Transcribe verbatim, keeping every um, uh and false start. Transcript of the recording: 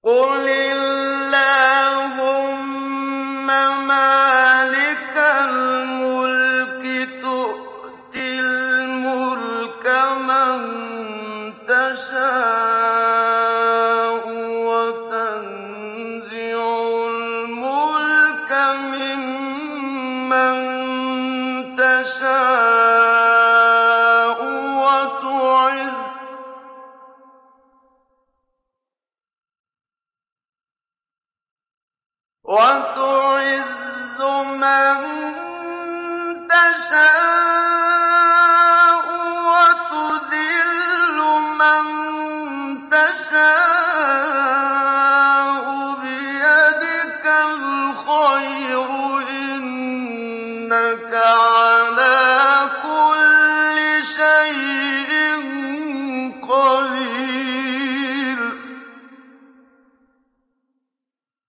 قُلِ اللَّهُمَّ مَالِكَ الْمُلْكِ تُؤْتِي الْمُلْكَ مَن تَشَاءُ وَتَنزِعُ الْمُلْكَ مِمَّن تَشَاءُ وَتُعِزُّ مَن تَشَاءُ وَتُذِلُّ مَن تَشَاءُ بِيَدِكَ الْخَيْرُ ۖ إِنَّكَ عَلَىٰ كُلِّ شَيْءٍ قَدِيرٌ